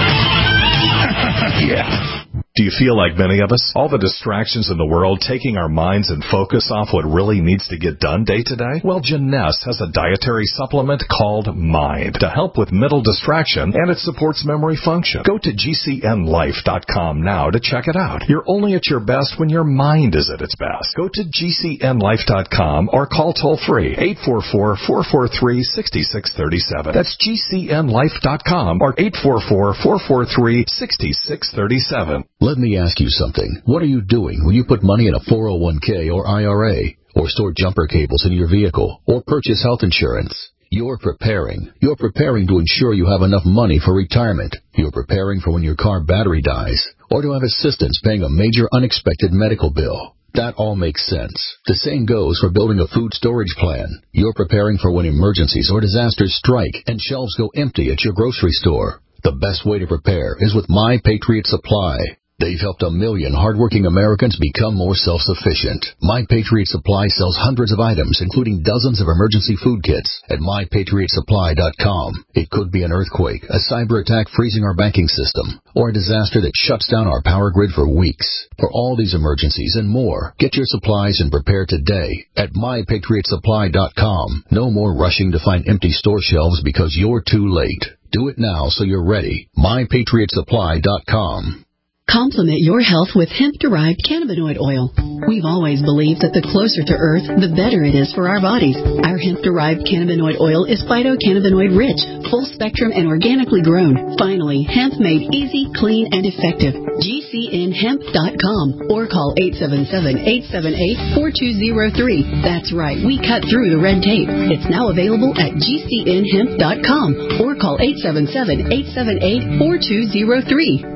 Speaker 2: Yeah.
Speaker 11: Do you feel like many of us? All the distractions in the world taking our minds and focus off what really needs to get done day to day? Well, Jeunesse has a dietary supplement called Mind to help with mental distraction, and it supports memory function. Go to G C N life dot com now to check it out. You're only at your best when your mind is at its best. Go to G C N life dot com or call toll-free eight four four, four four three, six six three seven. That's G C N life dot com or eight four four, four four three, six six three seven.
Speaker 12: Let me ask you something. What are you doing when you put money in a four oh one k or I R A, or store jumper cables in your vehicle, or purchase health insurance? You're preparing. You're preparing to ensure you have enough money for retirement. You're preparing for when your car battery dies, or to have assistance paying a major unexpected medical bill. That all makes sense. The same goes for building a food storage plan. You're preparing for when emergencies or disasters strike and shelves go empty at your grocery store. The best way to prepare is with My Patriot Supply. They've helped a million hardworking Americans become more self-sufficient. My Patriot Supply sells hundreds of items, including dozens of emergency food kits, at my patriot supply dot com. It could be an earthquake, a cyber attack freezing our banking system, or a disaster that shuts down our power grid for weeks. For all these emergencies and more, get your supplies and prepare today at my patriot supply dot com. No more rushing to find empty store shelves because you're too late. Do it now so you're ready. my patriot supply dot com.
Speaker 13: Complement your health with hemp-derived cannabinoid oil. We've always believed that the closer to Earth, the better it is for our bodies. Our hemp-derived cannabinoid oil is phytocannabinoid-rich, full-spectrum, and organically grown. Finally, hemp made easy, clean, and effective. G C N hemp dot com or call eight seven seven, eight seven eight, four two zero three. That's right, we cut through the red tape. It's now available at G C N hemp dot com or call eight seven seven, eight seven eight, four two zero three.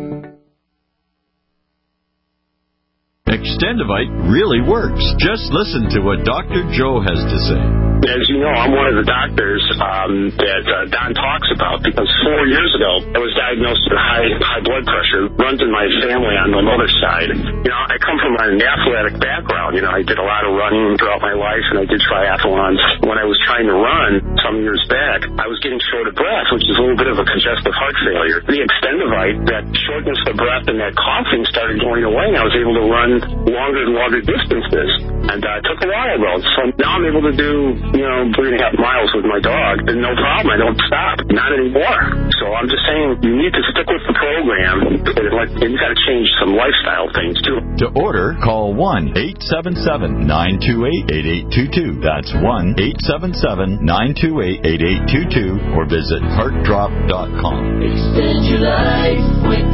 Speaker 14: Extendivite really works. Just listen to what Doctor Joe has to say.
Speaker 25: As you know, I'm one of the doctors um, that uh, Don talks about, because four years ago I was diagnosed with high high blood pressure. Runs in my family on my mother's side. You know, I come from an athletic background. You know, I did a lot of running throughout my life, and I did triathlons. When I was trying to run some years back, I was getting short of breath, which is a little bit of a congestive heart failure. The Extendivite, that shortness of breath and that coughing started going away, and I was able to run longer and longer distances. And uh, it took a while, though. So now I'm able to do, you know, three and a half miles with my dog. And no problem. I don't stop. Not anymore. So I'm just saying, you need to stick with the program. And you got to change some lifestyle things, too.
Speaker 14: To order, call one eight seven seven, nine two eight, eight eight two two. That's one eight seven seven, nine two eight, eight eight two two. Or visit heart drop dot com.
Speaker 15: Extend your life with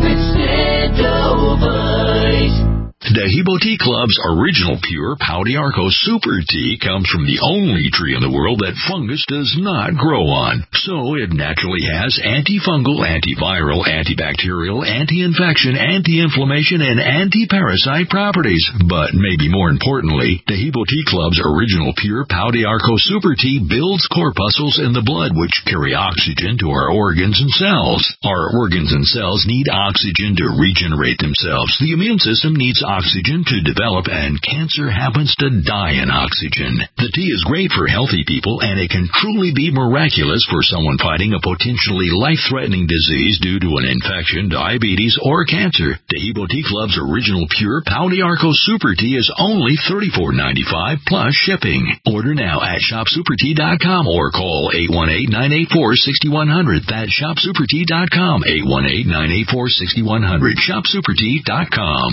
Speaker 15: Extendivite.
Speaker 6: Dehibo Tea Club's original pure Pau d'Arco Super Tea comes from the only tree in the world that fungus does not grow on. So it naturally has antifungal, antiviral, antibacterial, anti-infection, anti-inflammation, and anti-parasite properties. But maybe more importantly, Dehibo Tea Club's original pure Pau d'Arco Super Tea builds corpuscles in the blood which carry oxygen to our organs and cells. Our organs and cells need oxygen to regenerate themselves. The immune system needs oxygen oxygen to develop, and cancer happens to die in oxygen. The tea is great for healthy people, and it can truly be miraculous for someone fighting a potentially life-threatening disease due to an infection, diabetes, or cancer. Dehibo Tea Club's original pure Pau d'Arco Super Tea is only thirty-four dollars and ninety-five cents plus shipping. Order now at shop super tea dot com or call eight one eight, nine eight four, six one zero zero. That's shop super tea dot com, eight one eight, nine eight four, six one zero zero. shop super tea dot com.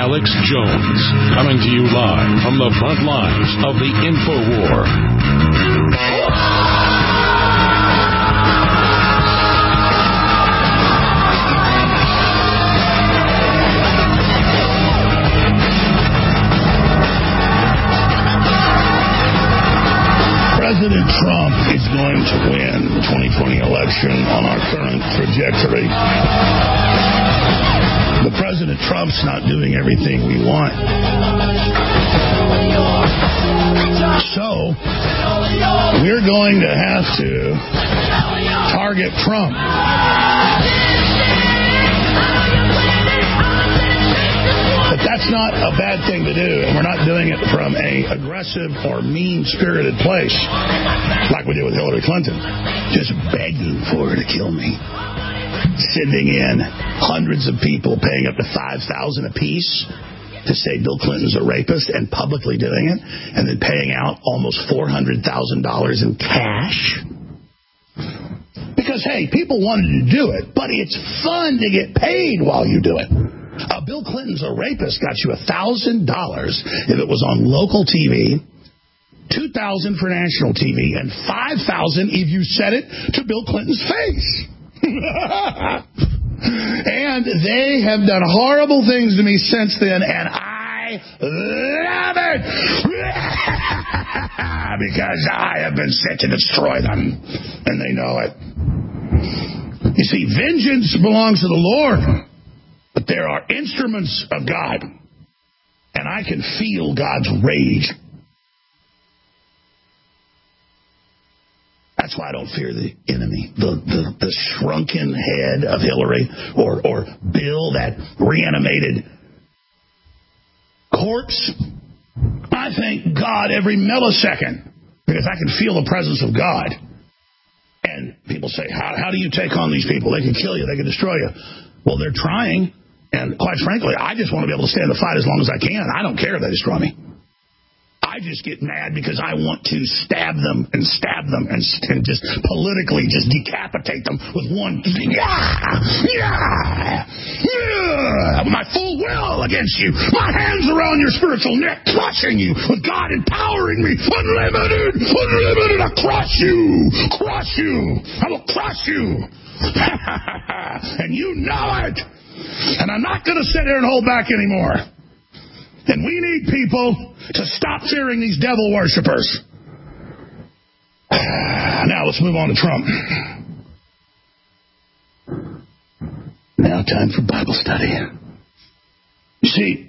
Speaker 5: Alex Jones, coming to you live from the front lines of the InfoWar.
Speaker 2: President Trump is going to win the twenty twenty election on our current trajectory. But President Trump's not doing everything we want. So, we're going to have to target Trump. But that's not a bad thing to do, and we're not doing it from a aggressive or mean-spirited place like we did with Hillary Clinton, just begging for her to kill me, sending in hundreds of people paying up to five thousand dollars apiece to say Bill Clinton's a rapist and publicly doing it, and then paying out almost four hundred thousand dollars in cash. Because, hey, people wanted to do it, but it's fun to get paid while you do it. Uh, Bill Clinton's a rapist got you one thousand dollars if it was on local T V, two thousand dollars for national T V, and five thousand dollars if you said it to Bill Clinton's face. And they have done horrible things to me since then, and I love it. Because I have been sent to destroy them, and they know it. You see, vengeance belongs to the Lord. But there are instruments of God, and I can feel God's rage. That's why I don't fear the enemy, the, the, the shrunken head of Hillary, or, or Bill, that reanimated corpse. I thank God every millisecond, because I can feel the presence of God. And people say, how, how do you take on these people? They can kill you. They can destroy you. Well, they're trying. And quite frankly, I just want to be able to stand the fight as long as I can. I don't care if they destroy me. I just get mad because I want to stab them and stab them and, and just politically just decapitate them with one. Yeah, yeah, yeah, my full will against you. My hands around your spiritual neck, crushing you with God empowering me. Unlimited, unlimited. I crush you, crush you. I will crush you. And you know it. And I'm not going to sit here and hold back anymore. And we need people to stop fearing these devil worshipers. Now let's move on to Trump. Now time for Bible study. You see,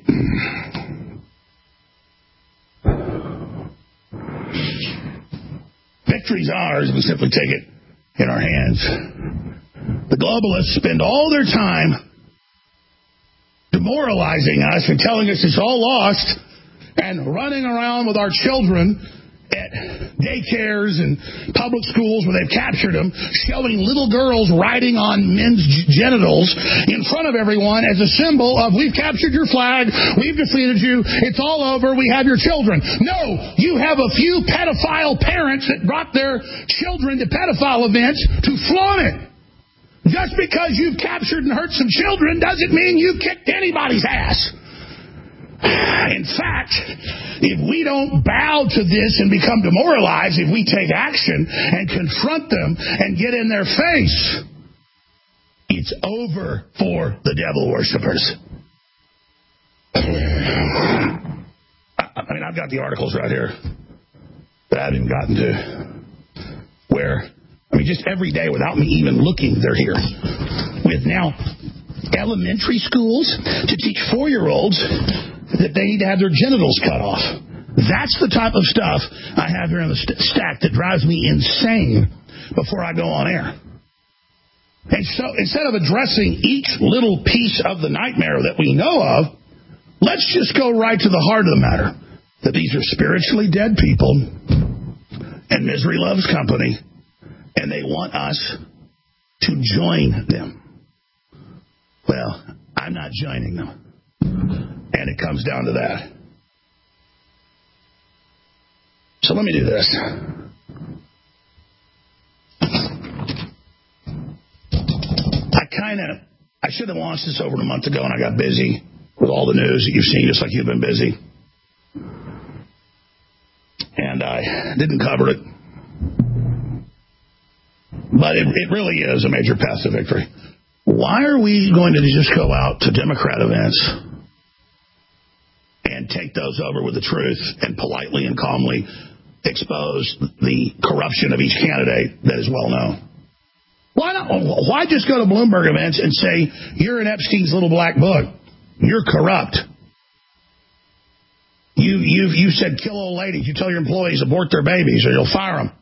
Speaker 2: victory's ours if we simply take it in our hands. The globalists spend all their time demoralizing us and telling us it's all lost, and running around with our children at daycares and public schools where they've captured them, showing little girls riding on men's genitals in front of everyone as a symbol of, we've captured your flag, we've defeated you, it's all over, we have your children. No, you have a few pedophile parents that brought their children to pedophile events to flaunt it. Just because you've captured and hurt some children doesn't mean you've kicked anybody's ass. In fact, if we don't bow to this and become demoralized, if we take action and confront them and get in their face, it's over for the devil worshippers. I mean, I've got the articles right here that I haven't even gotten to, where, I mean, just every day without me even looking, they're here. With now elementary schools to teach four-year-olds that they need to have their genitals cut off. That's the type of stuff I have here in the st- stack that drives me insane before I go on air. And so instead of addressing each little piece of the nightmare that we know of, let's just go right to the heart of the matter. That these are spiritually dead people, and misery loves company, and they want us to join them. Well, I'm not joining them. And it comes down to that. So let me do this. I kind of, I should have launched this over a month ago, and I got busy with all the news that you've seen, just like you've been busy. And I didn't cover it. But it, it really is a major path to victory. Why are we going to just go out to Democrat events and take those over with the truth and politely and calmly expose the corruption of each candidate that is well known? Why not? Why just go to Bloomberg events and say, you're in Epstein's little black book. You're corrupt. You, you've, you said kill old ladies. You tell your employees abort their babies or you'll fire them.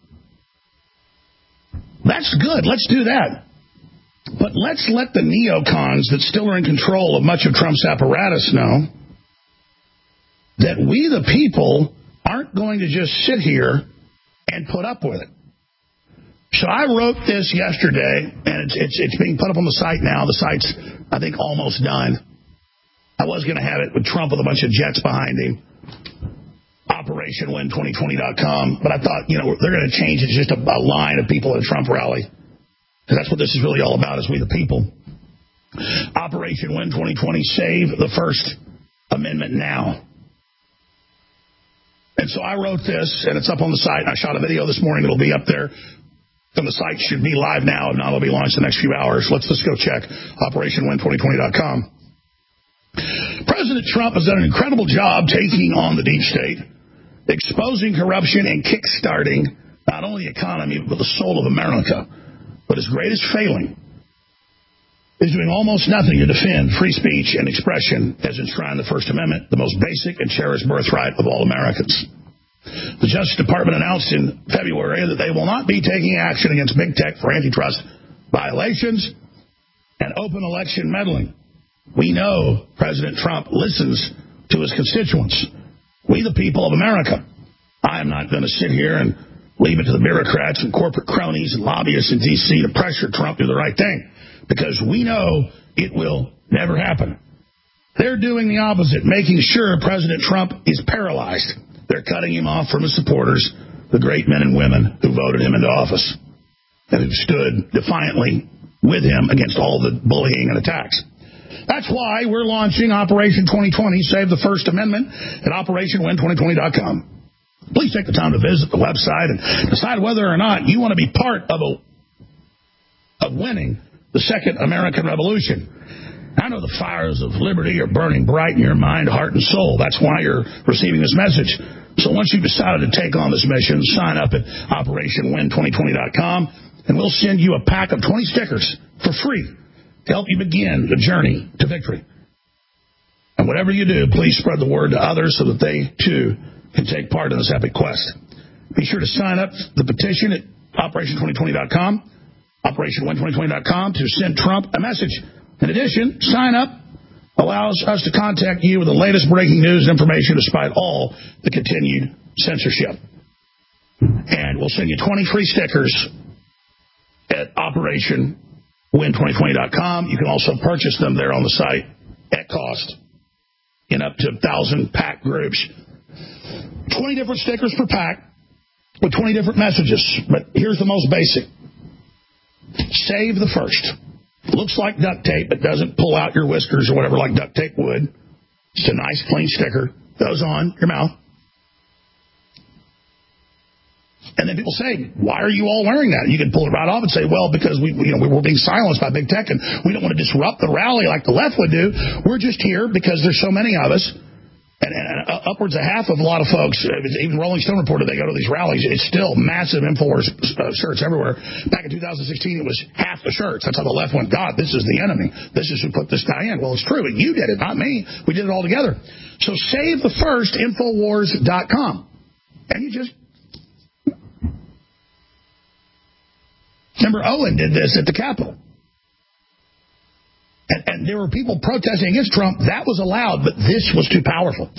Speaker 2: That's good. Let's do that. But let's let the neocons that still are in control of much of Trump's apparatus know that we, the people, aren't going to just sit here and put up with it. So I wrote this yesterday, and it's, it's, it's being put up on the site now. The site's, I think, almost done. I was going to have it with Trump with a bunch of jets behind him. Operation Win twenty twenty dot com. But I thought, you know, they're going to change it to just a, a line of people at a Trump rally. Because that's what this is really all about, is we the people. Operation Win twenty twenty, save the First Amendment now. And so I wrote this, and it's up on the site. I shot a video this morning. It'll be up there. And the site should be live now. If not, it'll be launched in the next few hours. Let's just go check Operation Win twenty twenty dot com. President Trump has done an incredible job taking on the deep state, exposing corruption and kickstarting not only the economy, but the soul of America. But his greatest failing is doing almost nothing to defend free speech and expression as enshrined in the First Amendment, the most basic and cherished birthright of all Americans. The Justice Department announced in February that they will not be taking action against big tech for antitrust violations and open election meddling. We know President Trump listens to his constituents. We, the people of America. I am not going to sit here and leave it to the bureaucrats and corporate cronies and lobbyists in D C to pressure Trump to do the right thing, because we know it will never happen. They're doing the opposite, making sure President Trump is paralyzed. They're cutting him off from his supporters, the great men and women who voted him into office and who stood defiantly with him against all the bullying and attacks. That's why we're launching Operation twenty twenty, Save the First Amendment, at Operation Win twenty twenty dot com. Please take the time to visit the website and decide whether or not you want to be part of a, of winning the Second American Revolution. I know the fires of liberty are burning bright in your mind, heart, and soul. That's why you're receiving this message. So once you've decided to take on this mission, sign up at Operation Win twenty twenty dot com, and we'll send you a pack of twenty stickers for free to help you begin the journey to victory. And whatever you do, please spread the word to others so that they, too, can take part in this epic quest. Be sure to sign up the petition at Operation twenty twenty dot com, Operation Win twenty twenty dot com, to send Trump a message. In addition, sign up allows us to contact you with the latest breaking news and information despite all the continued censorship. And we'll send you twenty free stickers at Operation Win twenty twenty dot com. You can also purchase them there on the site at cost in up to one thousand pack groups. twenty different stickers per pack with twenty different messages. But here's the most basic. Save the first. Looks like duct tape, but doesn't pull out your whiskers or whatever like duct tape would. It's a nice, clean sticker. Goes on your mouth. And then people say, why are you all wearing that? You can pull it right off and say, well, because we, you know, we were being silenced by big tech, and we don't want to disrupt the rally like the left would do. We're just here because there's so many of us. And, and upwards of half of a lot of folks, even Rolling Stone reported they go to these rallies. It's still massive InfoWars uh, shirts everywhere. Back in two thousand sixteen, it was half the shirts. That's how the left went, God, this is the enemy. This is who put this guy in. Well, it's true. You did it, not me. We did it all together. So save the first, InfoWars dot com. And you just... Remember, Owen did this at the Capitol. And, and there were people protesting against Trump. That was allowed, but this was too powerful.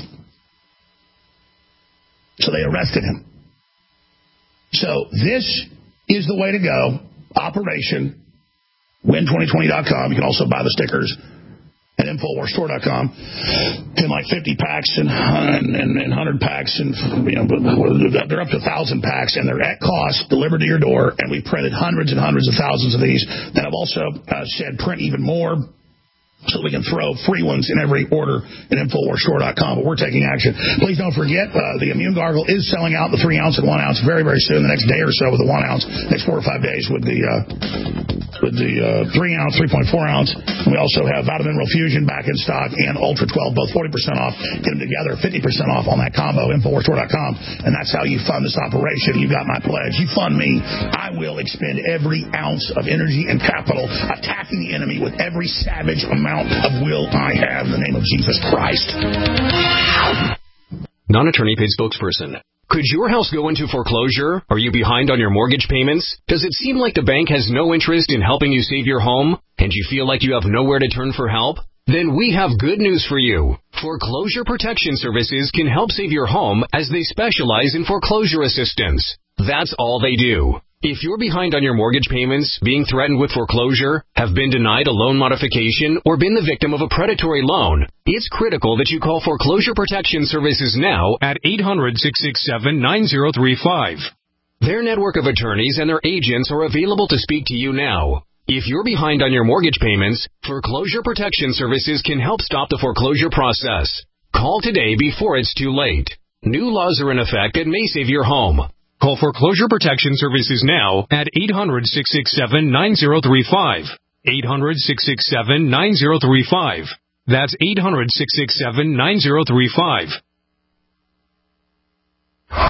Speaker 2: So they arrested him. So this is the way to go. Operation Win twenty twenty dot com. You can also buy the stickers at InfoWars Store dot com. In like fifty packs and, and, and one hundred packs. And you know, they're up to one thousand packs, and they're at cost, delivered to your door. And we printed hundreds and hundreds of thousands of these. Then I've also uh, said print even more. so we can throw free ones in every order at Infowars Store dot com. But we're taking action. Please don't forget, uh, the Immune Gargle is selling out the three ounce and one ounce very, very soon, the next day or so with the one ounce, next four or five days with the uh, with the uh, three ounce, three point four ounce. And we also have Vitamin Mineral Fusion back in stock and Ultra twelve, both forty percent off. Get them together, fifty percent off on that combo, Infowars Store dot com. And that's how you fund this operation. You got my pledge. You fund me, I will expend every ounce of energy and capital attacking the enemy with every savage amount of will I have in the name of Jesus Christ.
Speaker 3: Non-attorney paid spokesperson. Could your house go into foreclosure? Are you behind on your mortgage payments? Does it seem like the bank has no interest in helping you save your home? And you feel like you have nowhere to turn for help? Then we have good news for you. Foreclosure Protection Services can help save your home as they specialize in foreclosure assistance. That's all they do. If you're behind on your mortgage payments, being threatened with foreclosure, have been denied a loan modification, or been the victim of a predatory loan, it's critical that you call Foreclosure Protection Services now at eight hundred, six six seven, nine zero three five. Their network of attorneys and their agents are available to speak to you now. If you're behind on your mortgage payments, Foreclosure Protection Services can help stop the foreclosure process. Call today before it's too late. New laws are in effect that may save your home. Call Foreclosure Protection Services now at eight hundred, six six seven, nine zero three five. eight hundred, six six seven, nine zero three five. That's eight hundred, six six seven, nine zero three five.